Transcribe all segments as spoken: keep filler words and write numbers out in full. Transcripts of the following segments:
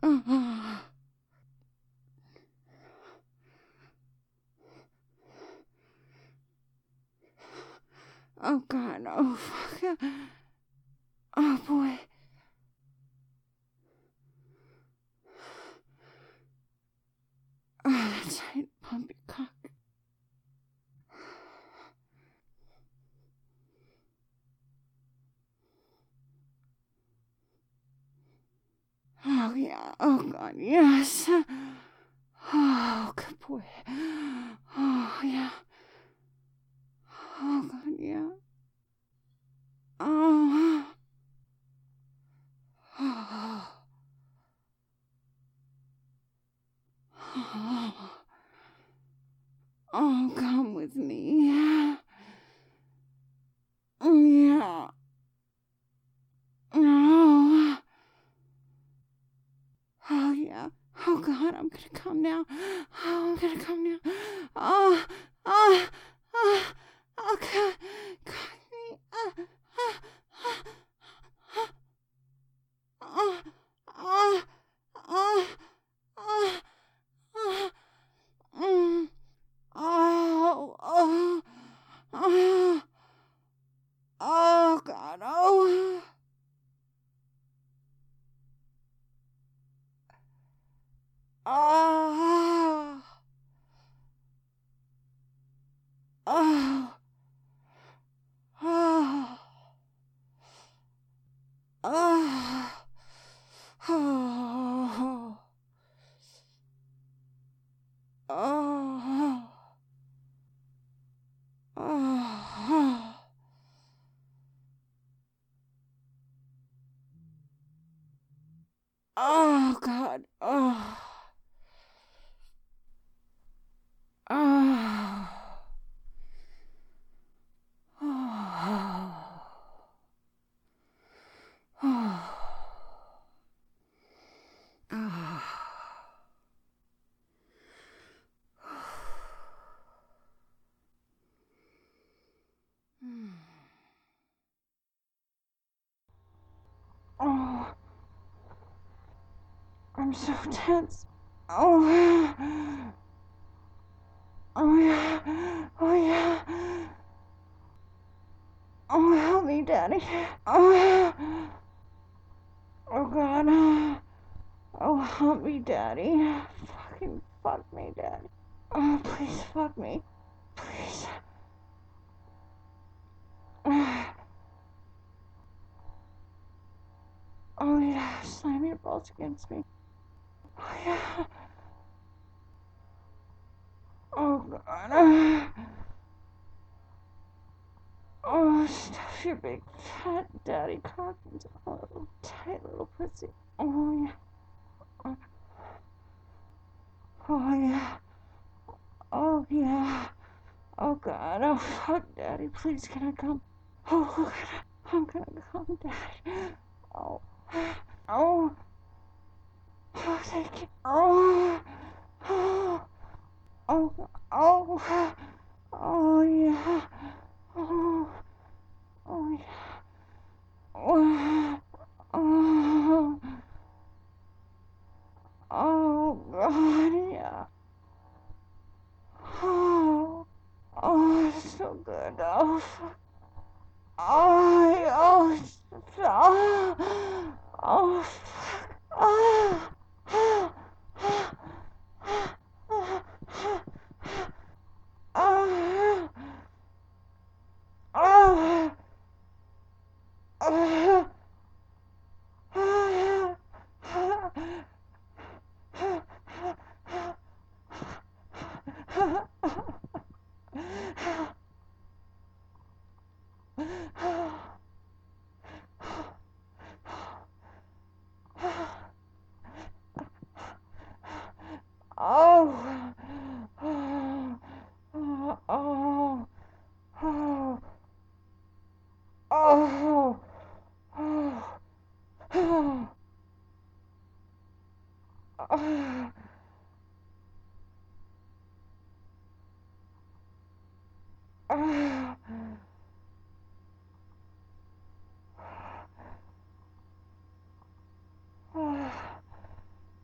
Oh, oh God, oh fuck. Oh boy. Oh, that's right, pumpy cock. Oh yeah, oh God, yes. Oh, good boy. Oh yeah. Oh God, yeah. Oh. Oh. Oh. Oh, come with me. Yeah. Yeah. Oh. Oh, yeah. Oh, God, I'm gonna come now. Oh, I'm gonna come now. Oh, oh, oh, oh, God. God, me. Oh, oh, oh, oh, oh, oh, oh, oh, mm. Oh, oh, oh, oh, God, oh. Oh, oh, oh, oh, oh, oh, oh, oh, God, oh, oh, oh, oh, oh. Oh, I'm so tense. Oh, oh yeah, oh yeah. Oh, help me, Daddy. Oh, oh God. Oh, help me, Daddy. Fucking fuck me, Daddy. Oh, please fuck me. Please. Oh, yeah. Slam your balls against me. Oh, yeah. Oh, God. Oh, stuff your big fat daddy cock into a little tight little pussy. Oh, yeah. Oh, yeah. Oh, yeah. Oh, God. Oh, fuck, Daddy. Please, can I come? Oh, God. I'm gonna come, Daddy. Oh. Oh. Oh, thank you. Oh. Oh. Oh. Oh. Oh, yeah. Oh. Oh, yeah. Oh. Oh. Oh, God, yeah. Oh. Oh, it's so good. Oh, fuck. Oh, oh, oh, oh, fuck. Oh, oh, oh, oh, oh, oh, oh, oh, oh, oh, oh, oh, oh, oh, oh, oh, oh.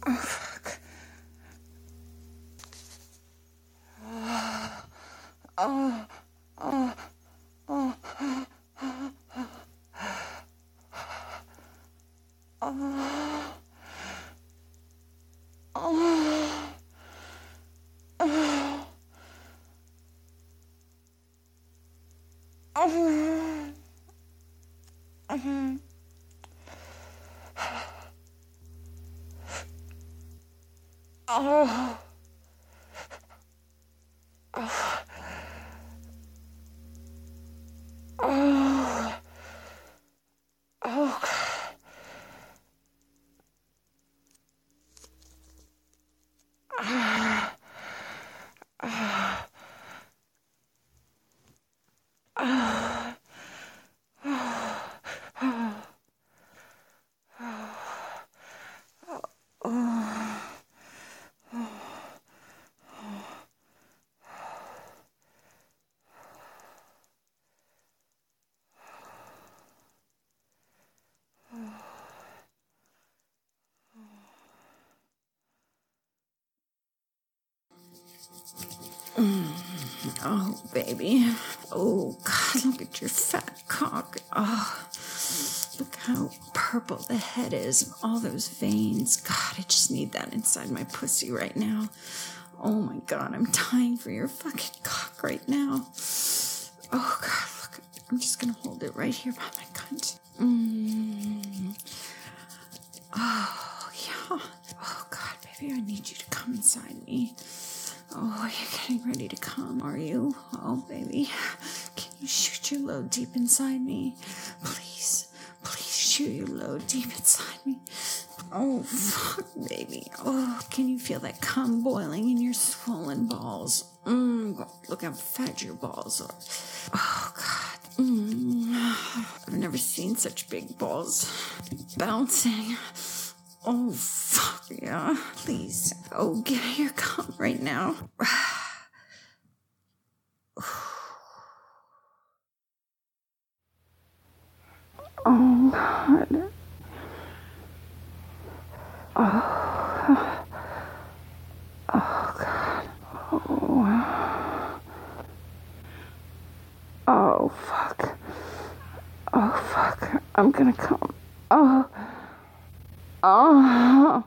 Oh, fuck. Oh, oh, oh, oh, oh, oh, oh, oh, mhm. Oh, oh, oh, oh, ah, ah, ah, ah, oh, oh, baby. Oh, God, look at your fat cock. Oh, look how purple the head is. All those veins. God, I just need that inside my pussy right now. Oh, my God, I'm dying for your fucking cock right now. Oh, God, look. I'm just going to hold it right here by my cunt. Mm. Oh, yeah. Oh, God, baby, I need you to come inside me. Oh, you're getting ready to come, are you? Oh, baby. Can you shoot your load deep inside me? Please, please shoot your load deep inside me. Oh, fuck, baby. Oh, can you feel that cum boiling in your swollen balls? Mm, look how fat your balls are. Oh, God. Mm. I've never seen such big balls bouncing. Oh, fuck, yeah. Please. Oh, get your cum right now. Oh, God. Oh, oh, God. Oh, oh, fuck. Oh, fuck. I'm gonna come. Oh, oh,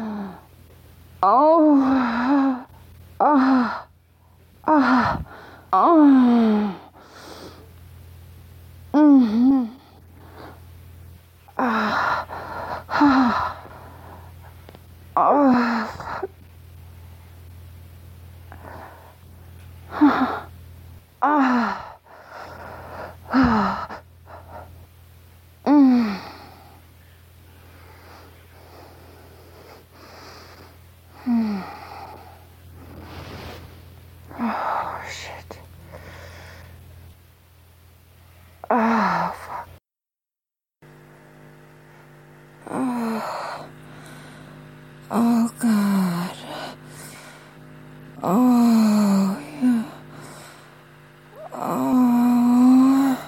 oh, oh, oh, oh. Mm-hmm. Ah, ah, ah, ah, ah, mm, mm. Oh, shit. Ah, fuck. Oh, oh, God. Oh, yeah. Oh,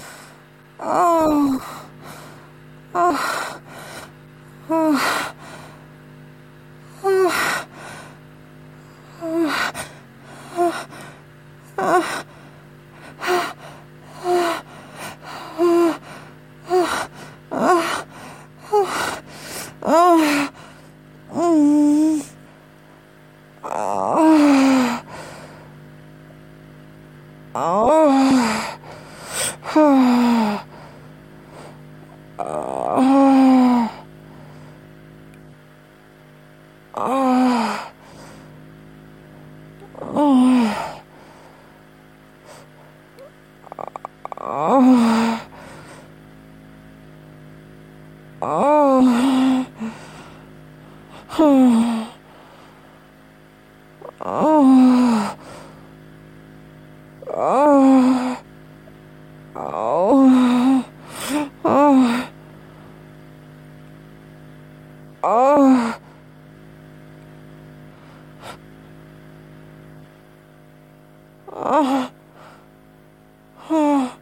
oh, oh, oh, oh, oh, mm, oh, oh, oh, oh, oh, oh, oh, oh, oh, oh, oh, oh, oh, oh, oh, oh.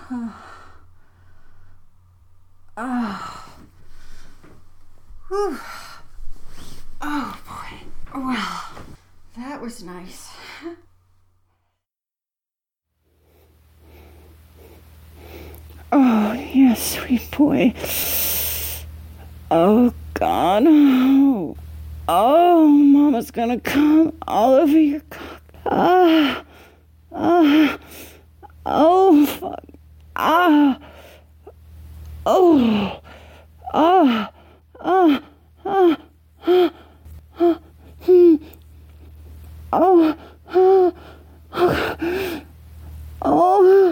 Oh. Whew. Oh boy. Well, that was nice. Oh, yes, sweet boy. Oh, God. Oh, oh Mama's gonna come all over your cock. Ah, ah, oh, fuck. Ah, oh, ah, ah, ah, ah, ah, hmm. Oh, ah, oh, oh,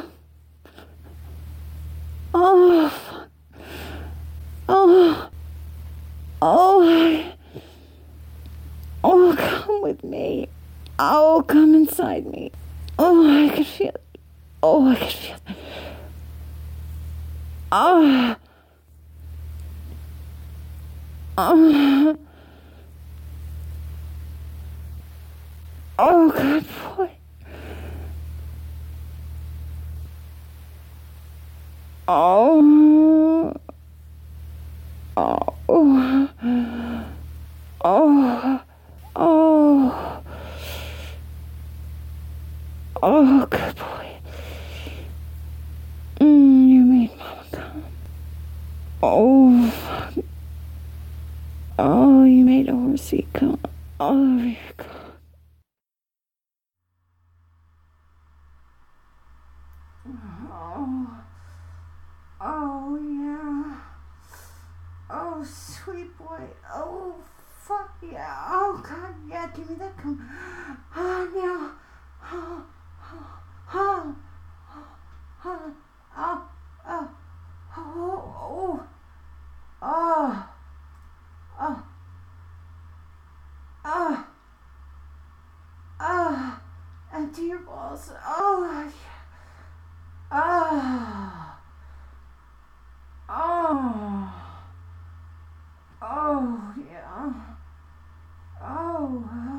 oh, fuck. Oh, oh, oh, come with me. Oh, come inside me. Oh, I can feel it. Oh, I can feel it. Ah, ah, oh, good boy. Oh, oh, oh, oh, oh, oh, good boy. Mm, you made Mama come. Oh, fuck. Oh, you made a horsey come all over your cock. Oh, oh, yeah. Oh, sweet boy. Oh, fuck yeah. Oh, God, yeah, give me that cum. Oh, no. Oh, oh, oh, oh, oh, oh, oh, oh, oh, oh, oh, oh, empty your balls. Oh, oh, oh, oh, yeah. Oh,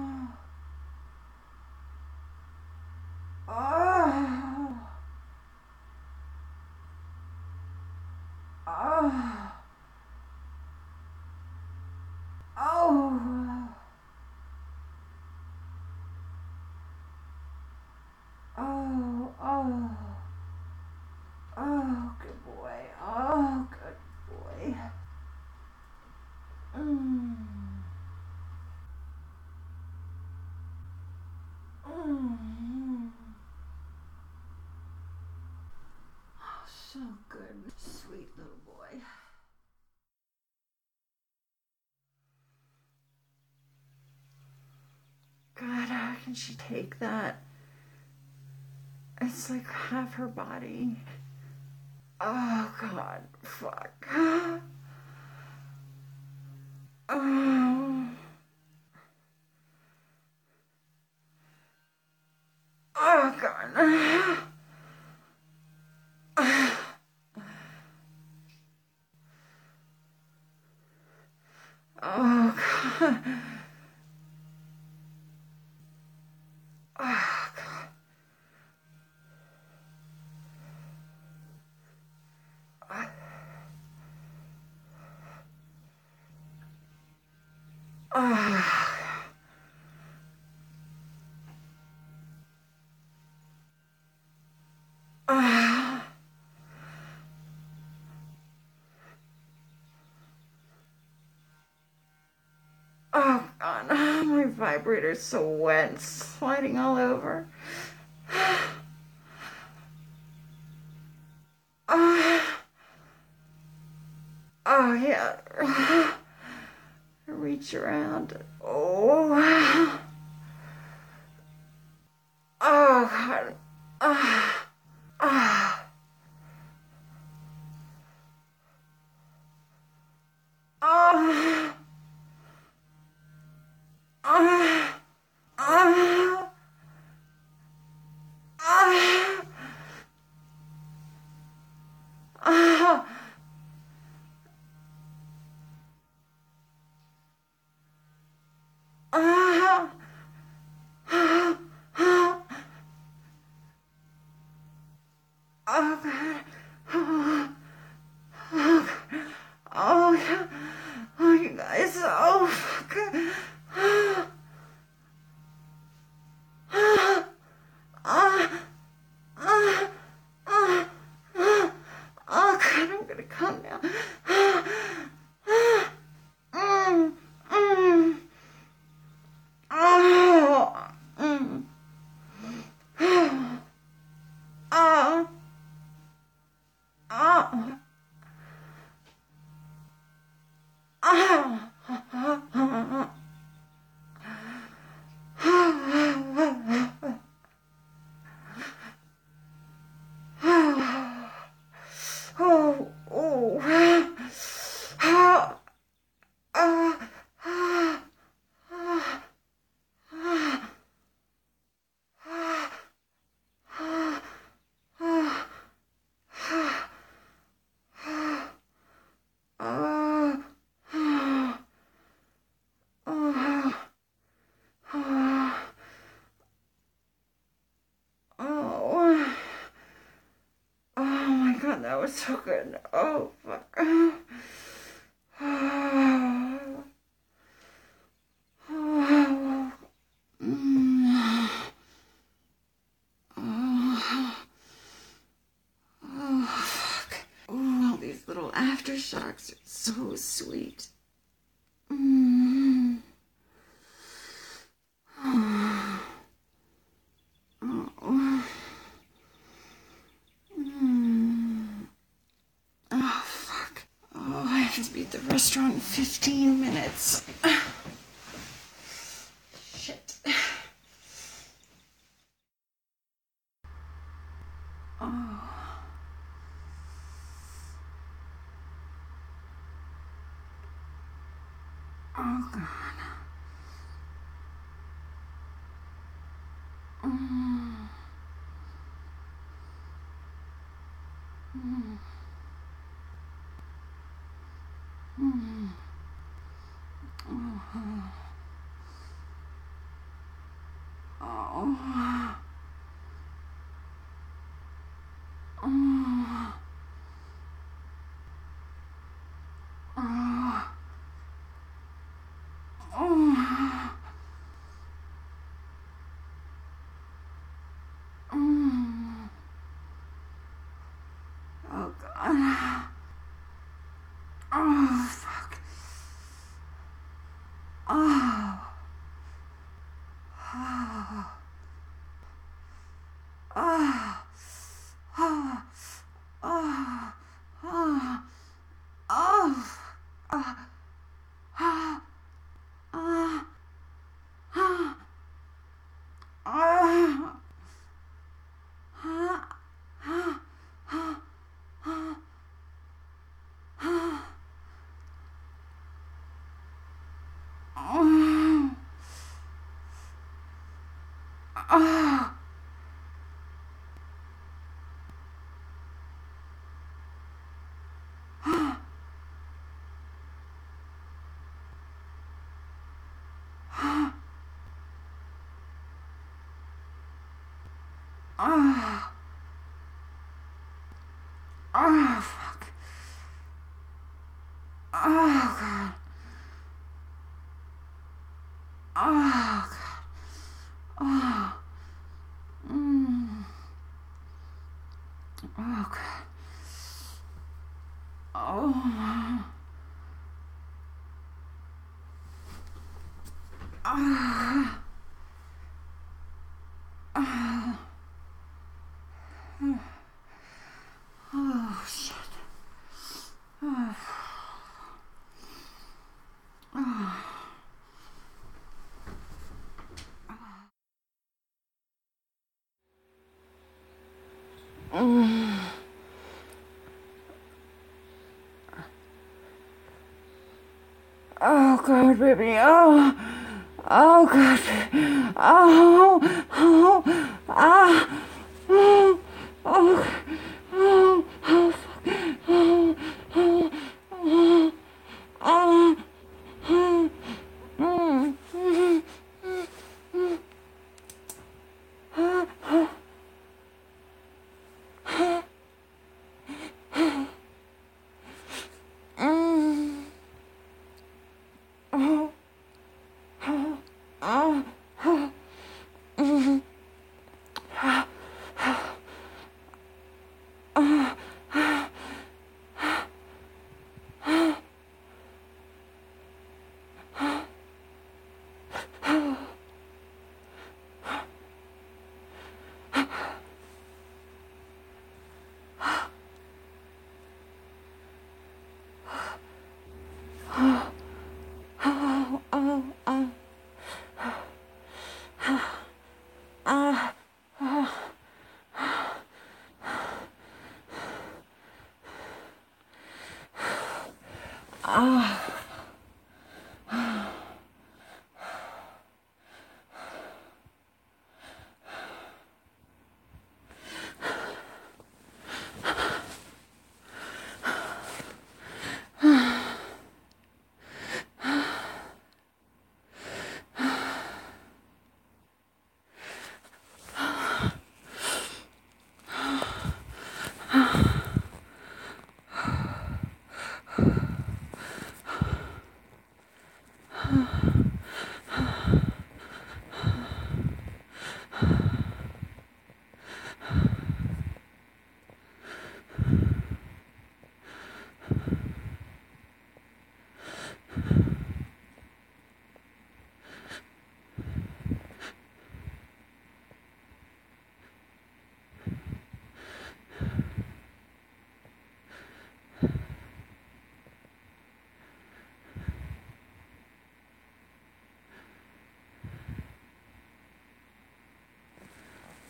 oh, oh, oh, oh, oh, oh, good boy. Oh, good boy. Mm. Mm. Oh, so good. Sweet little boy. God, how can she take that? It's like half her body. Oh, God. Fuck. Oh. Oh, God. Oh, God. Oh, God. Oh. Oh. Oh, God. My vibrator's so wet and sliding all over. Oh, oh yeah. Reach around. Oh. Oh, God. Oh. Oh. Oh. Oh. Oh. Oh. Oh. Ah! Oh God. Oh, oh, oh, yeah. Oh, you guys. Oh, fuck. Oh, oh, oh, oh, oh, oh, oh, God, I'm gonna come now. Oh, oh, mm, mm, oh, mm, oh, oh, oh. Oh, oh, oh, oh, oh, oh my God, that was so good. Oh, fuck. Oh, oh, oh, mm, oh, oh, fuck. Oh, all these little aftershocks are so sweet. Mm. Oh, oh, mm. Oh, fuck. Oh, I have to be at the restaurant in fifteen minutes. Shit. Oh. Oh, God. Mm. Mm. Mm. Oh. Oh. Oh. Oh. Oh. Mm. Oh, God. Oh, fuck. Oh. Oh. Oh. Oh. Oh. Oh. Oh. Oh. Oh. Oh. Oh. Oh. Oh. Oh, fuck. Oh, God. Oh, God. Oh. Mm. Oh, God. Oh. Oh. Oh. Oh, shit. Oh. Oh. Mm. Oh, God, baby. Oh. Oh, God. Oh. Oh. Ah. Oh. Oh. Oh. Oh, fuck. Oh. Oh. Oh. Oh. Oh. Mm. Mm. Mm.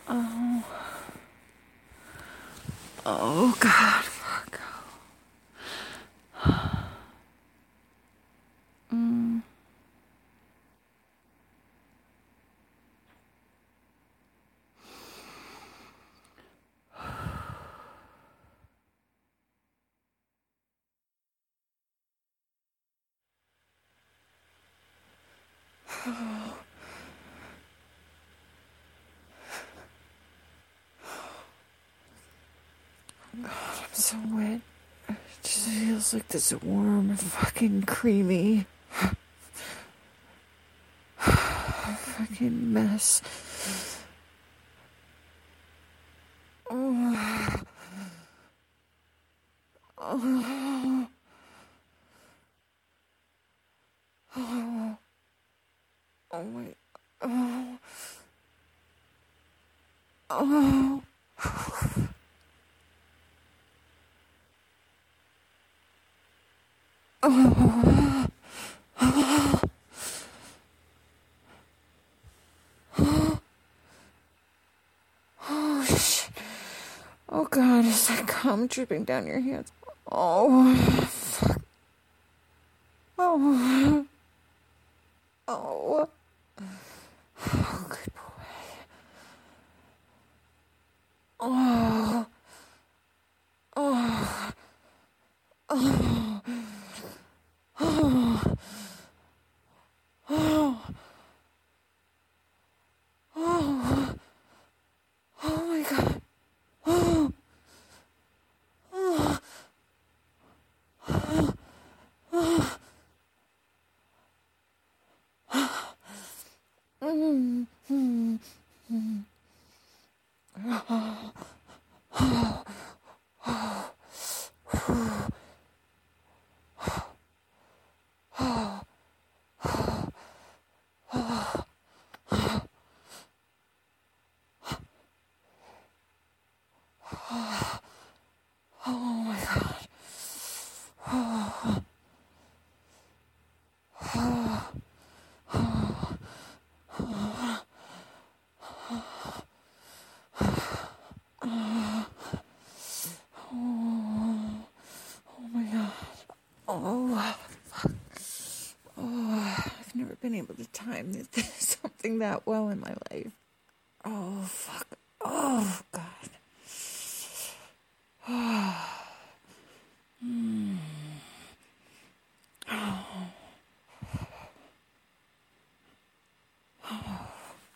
Oh. Oh, God. Fuck. Mm. God, I'm so wet. It just feels like this warm, fucking creamy fucking mess. Oh. Oh. Oh. Oh my. Oh. Oh. Oh. Oh. Oh, shit. Oh, God, is that cum dripping down your hands? Oh, fuck. Oh. Oh. Oh, good boy. Oh. Oh. Oh. Oh. Oh. Oh. Oh, my God. Oh. Oh. Oh. Mm. Mm. Mm. Oh. Oh. Oh. Oh. Oh my God. Oh. Oh. Oh. Oh my God. Oh. Oh. I've never been able to time this something that well in my life. Oh fuck. Oh God. Oh. Mm. Oh. Oh.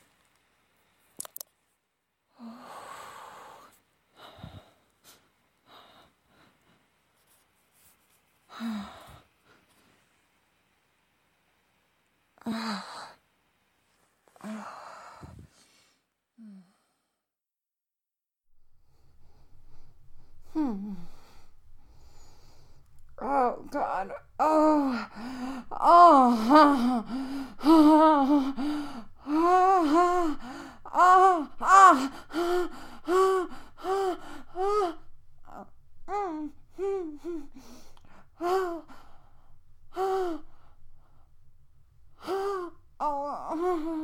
Hmm. Oh God. Oh. Oh. Oh. Oh. Oh. Oh. Oh. Oh. Oh. Oh. Oh. Oh.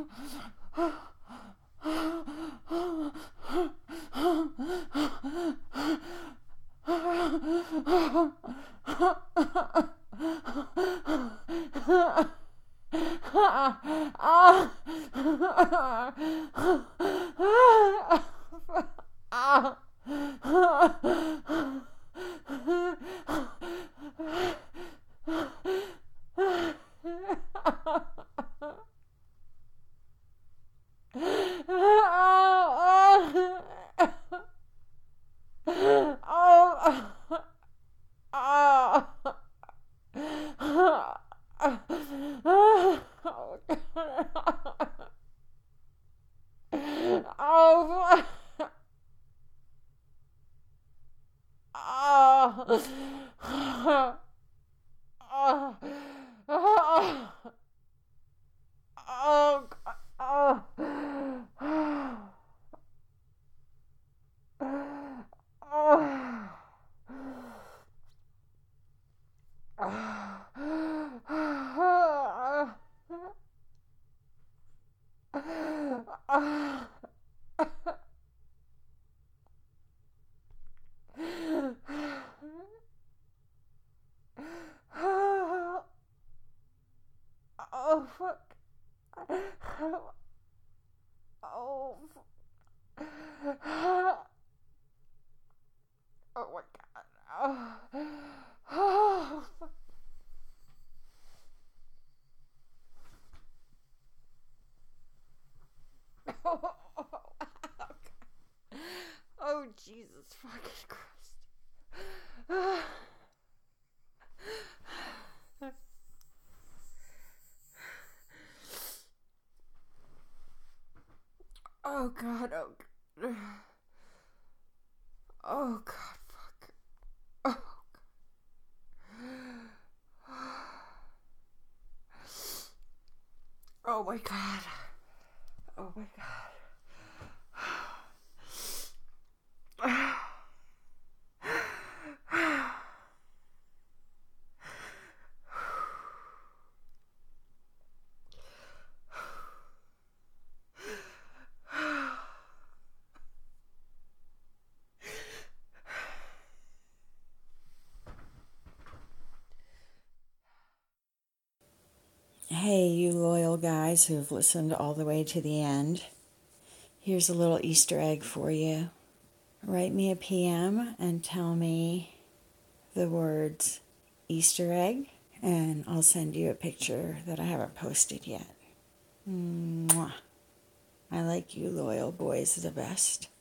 Jesus fucking Christ. Oh God, oh God. Oh God, fuck. Oh God. Oh my God. Oh my God. Hey, you loyal guys who've listened all the way to the end. Here's a little Easter egg for you. Write me a P M and tell me the words Easter egg, and I'll send you a picture that I haven't posted yet. Mwah. I like you loyal boys the best.